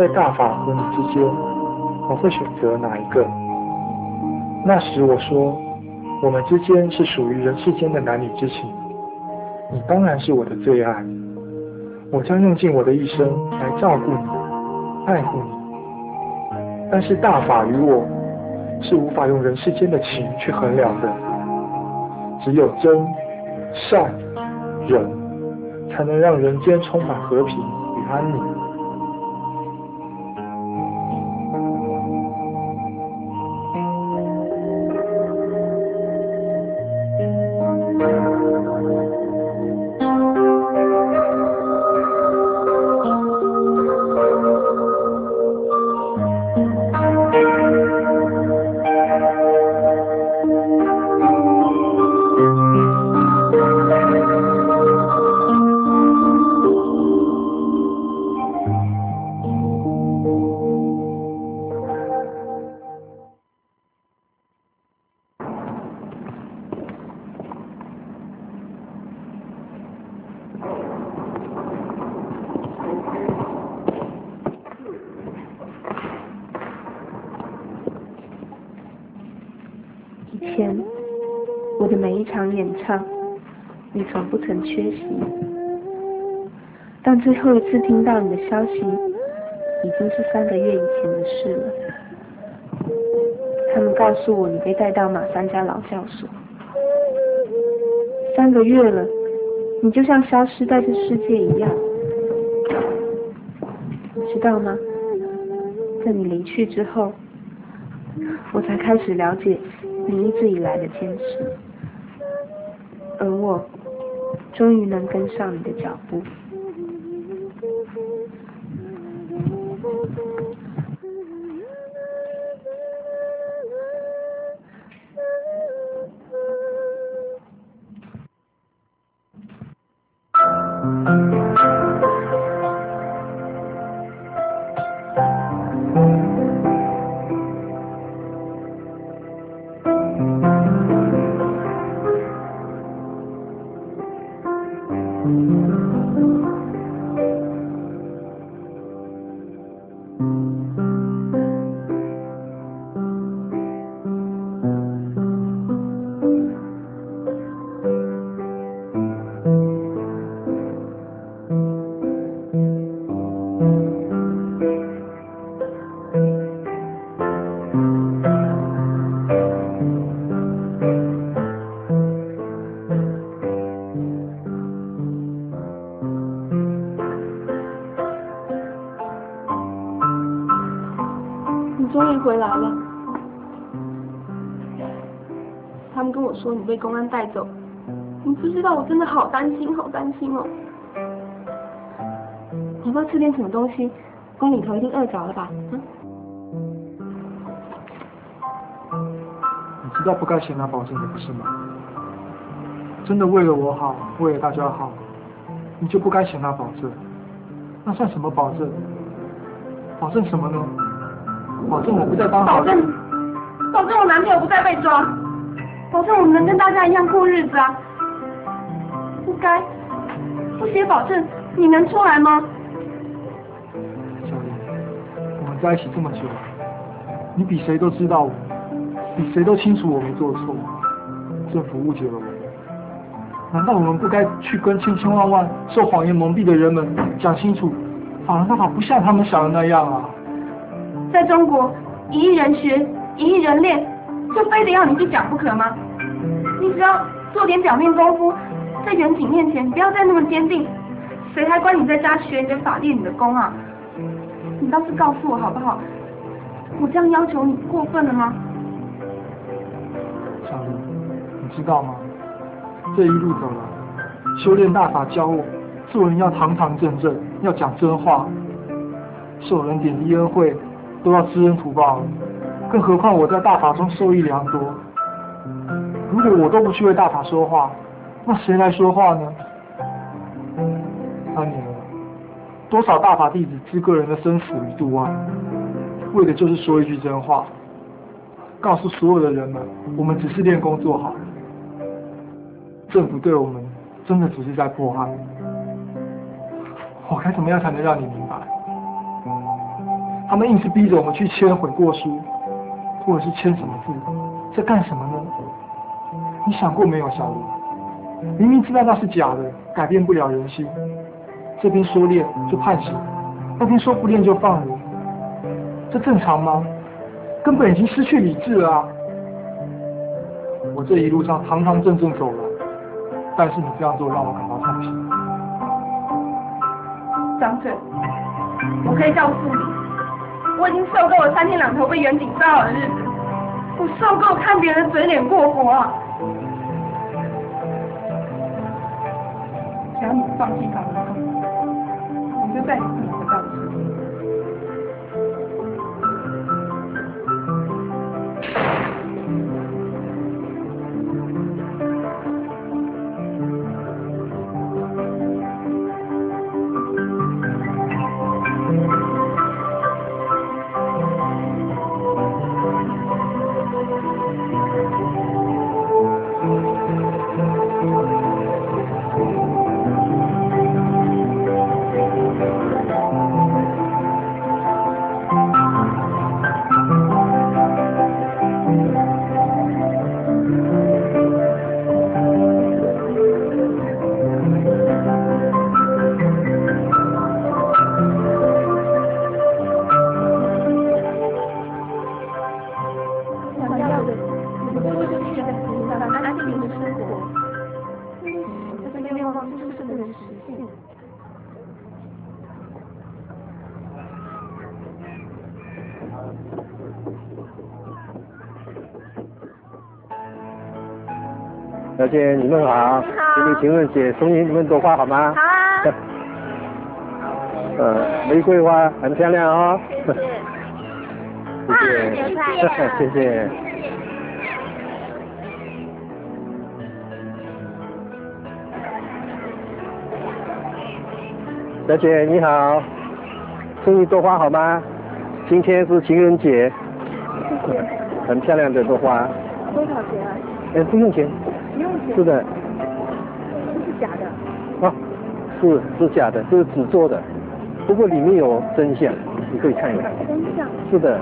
在大法和你之间，我会选择哪一个？那时我说，我们之间是属于人世间的男女之情，你当然是我的最爱，我将用尽我的一生来照顾你，爱护你。但是大法与我是无法用人世间的情去衡量的，只有真、善、忍，才能让人间充满和平与安宁。 以前，我的每一场演唱，你从不曾缺席。但最后一次听到你的消息，已经是3个月以前的事了。他们告诉我，你被带到马三家劳教所。3个月了，你就像消失在这世界一样，知道吗？在你离去之后，我才开始了解你一直以来的坚持，而我终于能跟上你的脚步。终于回来了。他们跟我说你被公安带走，你不知道我真的好担心，好担心哦。你要不要吃点什么东西？宫里头一定饿着了吧？ 你知道不该写那保证的不是吗？真的为了我好，为了大家好，你就不该写那保证。那算什么保证？保证什么呢？保证我不再当好人， 保证我男朋友不再被抓，保证我们能跟大家一样过日子啊！不该，不写保证，你能出来吗？ 小丽，我们在一起这么久，你比谁都知道我，比谁都清楚我没做错，政府误解了我。难道我们不该去跟千千万万受谎言蒙蔽的人们讲清楚，法人大法不像他们想的那样啊？ 在中国，1亿人学，1亿人练，就非得要你去讲不可吗？你只要做点表面功夫，在远景面前不要再那么坚定，谁还管你在家学你的法练你的功啊？你倒是告诉我好不好？我这样要求你过分了吗？ 小丽，你知道吗？这一路走来，修炼大法教我，做人要堂堂正正，要讲真话，受人点滴恩惠都要知恩图报，更何况我在大法中受益良多。如果我都不去为大法说话，那谁来说话呢？3年了，多少大法弟子置个人的生死于度外，为的就是说一句真话，告诉所有的人们，我们只是练功做好，政府对我们真的只是在迫害。我该怎么样才能让你明白？ 他们硬是逼着我们去签悔过书，或者是签什么字，在干什么呢？你想过没有，小卢？明明知道那是假的，改变不了人心。这边说练就判刑，那边说不练就放人，这正常吗？根本已经失去理智了啊！我这一路上堂堂正正走来，但是你这样做让我感到痛心。 张正，我可以告诉你，我已经受够了3天2头被远景骚扰的日子，我受够看别人的嘴脸过活啊！只要你放弃法轮功，我就再也不能回到这里。 小姐，你们好，给你情人节送你们朵花好吗？ 好啊。 玫瑰花很漂亮哦。 谢谢。 谢谢。小姐你好，送你朵花好吗？今天是情人节。 谢谢。 很漂亮的朵花。 多少钱啊？ 不用钱。 不用钱。 是的。 这是假的。 哦，是假的，这是纸做的，不过里面有真相，你可以看一看。 真相。 是的。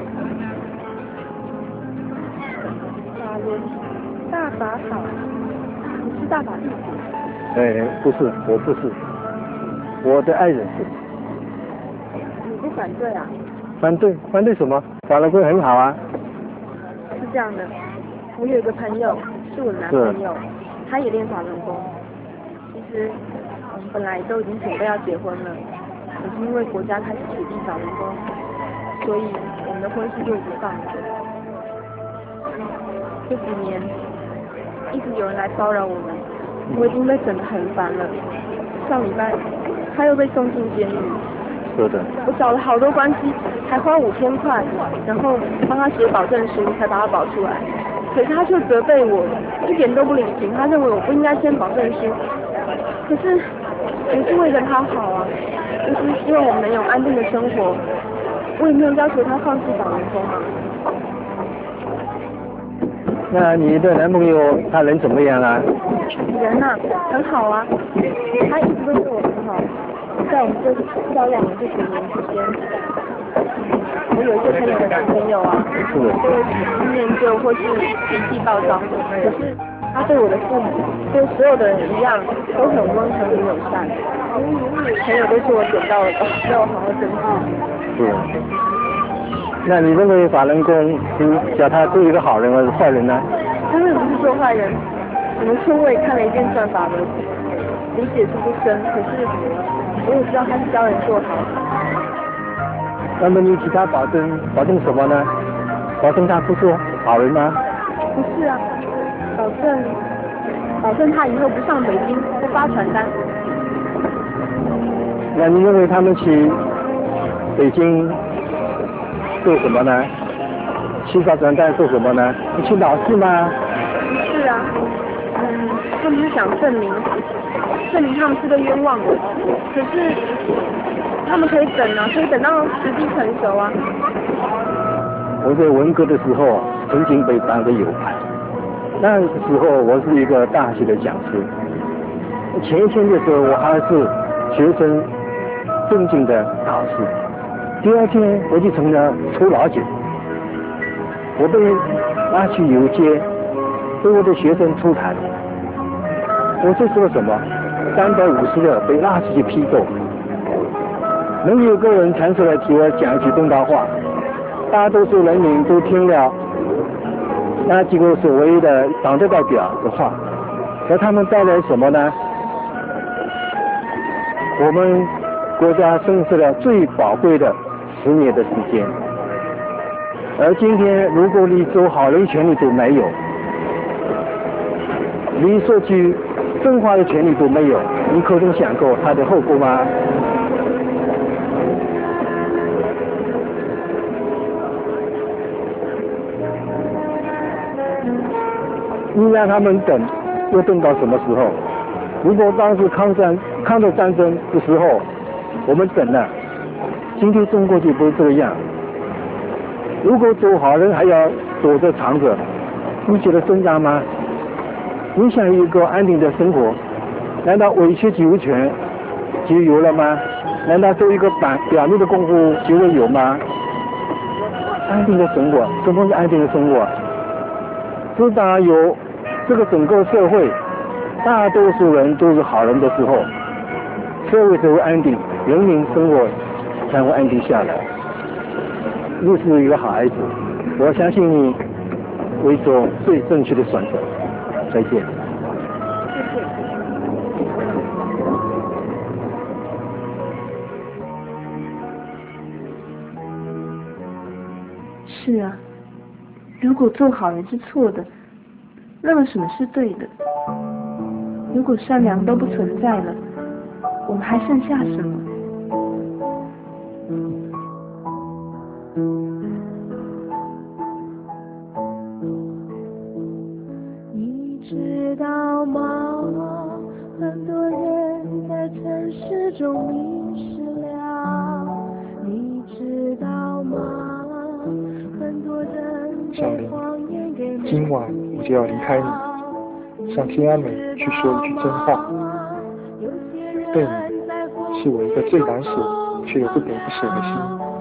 法轮大法好，你是大法弟子？ 不是，我不是，我的爱人是。 你不反对啊？ 反对什么？法轮功很好啊。 是这样的，我有一个朋友是我的男朋友，他也练法轮功。其实我们本来都已经准备要结婚了，可是因为国家开始取缔法轮功，所以我们的婚事就已经放了。这几年一直有人来骚扰我们，我已经被整得很烦了。上礼拜他又被送进监狱。 是的。 我找了好多关系，还花5000块，然后帮他写保证书，才把他保出来。可是他却责备我，一点都不领情。他认为我不应该签保证书。可是我是为了他好啊，就是希望我们能有安定的生活。我也没有要求他放弃法轮功啊。 那你的男朋友他人怎么样啊？ 人啊，很好啊，他一直都对我很好。在我们这交往的这几年之间，我有一些朋友的男朋友啊，都念旧或是脾气暴躁，可是他对我的父母，对所有的人一样，都很温和很友善。朋友都是我捡到了宝，要我好好珍惜。 是。那你认为法轮功是叫他做一个好人还是坏人呢？ 当然不是做坏人。我们村我也看了一遍算法轮，理解是不深，可是我也知道他是教人做好。 那么你替他保证什么呢？保证他不是好人吗？ 不是啊，保证他以后不上北京，不发传单。 那你认为他们去北京做什么呢？去发传单做什么呢？你去闹事吗？ 不是啊，他们是想证明他们是个冤枉的，可是他们可以等啊，可以等到时机成熟啊。 我在文革的时候曾经被当个友派，那个时候我是一个大学的讲师，前一天的时候我还是学生正经的导师， 第二天我就成了抽老九，我被拉去游街，被我的学生抽谈。我这是个什么？350个被拉出去批斗，能有个人站出来替我讲一句公道话，大多数人民都听了那几个所谓的党的代表的话，给他们带来什么呢？我们国家损失了最宝贵的10年的时间，而今天如果你做好人权利都没有，你说句真话的权利都没有，你可曾想过它的后果吗？你让他们等，又等到什么时候？如果当时抗日战争的时候，我们等了，今天中国就不是这个样。如果做好人还要躲着藏着，你觉得正当吗？你想有一个安定的生活，难道委曲求全就有了吗？难道做一个表面的功夫就会有吗？安定的生活，什么是安定的生活？自打有这个整个社会大多数人都是好人的时候，社会才会安定，人民生活才会安定下来。你是一个好孩子，我相信你会做最正确的选择。再见。 是啊，如果做好人是错的，那么什么是对的？如果善良都不存在了，我们还剩下什么？ 你知道吗？很多人在城市中迷失了。你知道吗？很多人小林，今晚我就要离开你，上天安门去说一句真话。对你，是我一个最难舍却又不得不舍的心。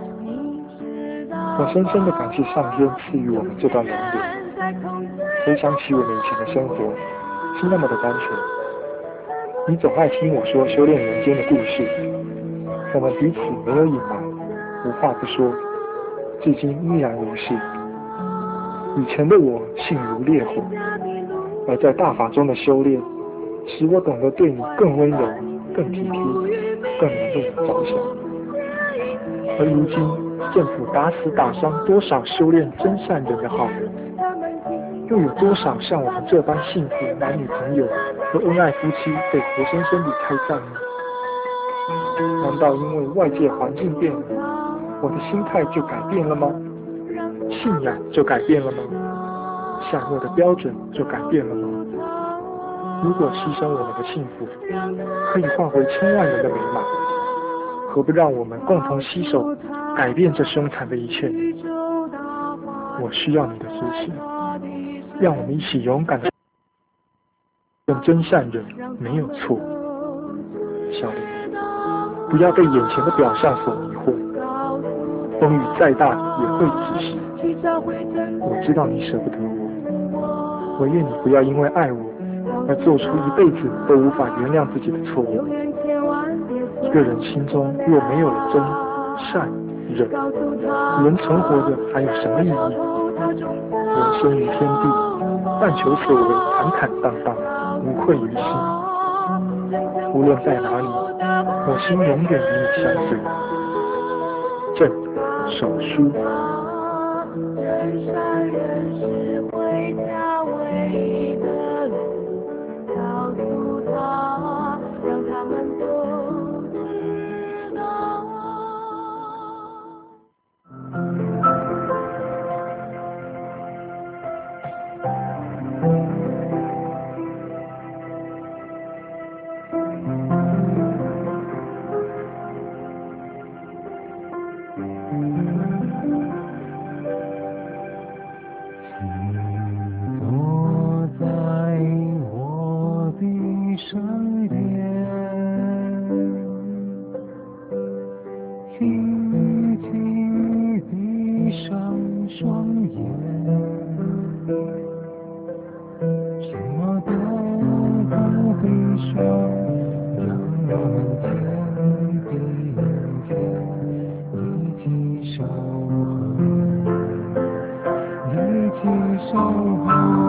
我深深的感谢上天赐予我们这段容颜。回想起我们以前的生活，是那么的单纯。你总爱听我说修炼人间的故事，我们彼此没有隐瞒，无话不说，至今依然如是。以前的我性如烈火，而在大法中的修炼，使我懂得对你更温柔、更体贴、更能为你着想。而如今，政府打死打伤多少修炼真善人的好人，又有多少像我们这般幸福男女朋友和恩爱夫妻被活生生地开战呢？难道因为外界环境变了，我的心态就改变了吗？信仰就改变了吗？善恶的标准就改变了吗？如果牺牲我们的幸福，可以换回千万人的美满，何不让我们共同携手，改变这凶残的一切？我需要你的支持，让我们一起勇敢的用真善人没有错。小林，不要被眼前的表象所迷惑，风雨再大也会止息。我知道你舍不得我，我愿你不要因为爱我而做出一辈子都无法原谅自己的错误。一个人心中若没有了真善忍，人存活着还有什么意义？人生于天地，但求所为坦坦荡荡，无愧于心。无论在哪里，我心永远与你相随。朕手书。 人山人世回家唯一的路，告诉他，让他们都知道。 说，让我们肩并肩一起守候，一起守候，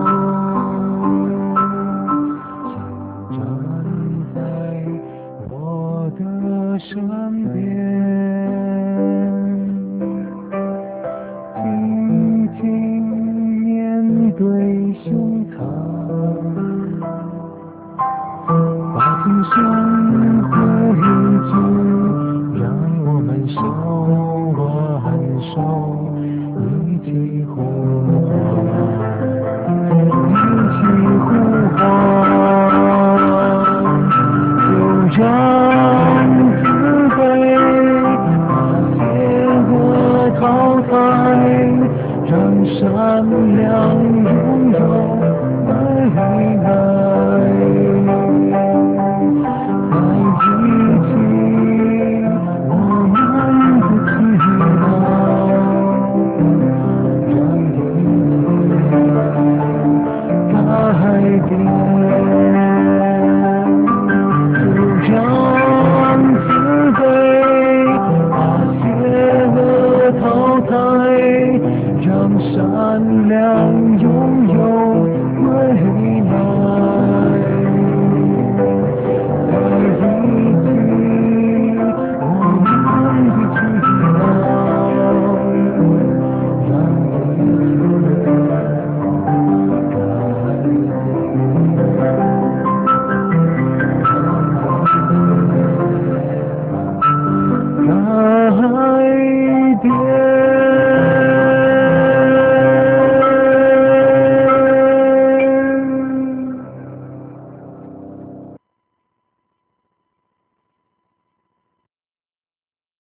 请站在我的身边，紧紧面对胸膛，把今生呼一句，让我们手挽手一起呼唤，一起呼唤，就让慈悲把邪恶淘汰，让善良拥有未来。在一起，我们的祈祷，让一切改变。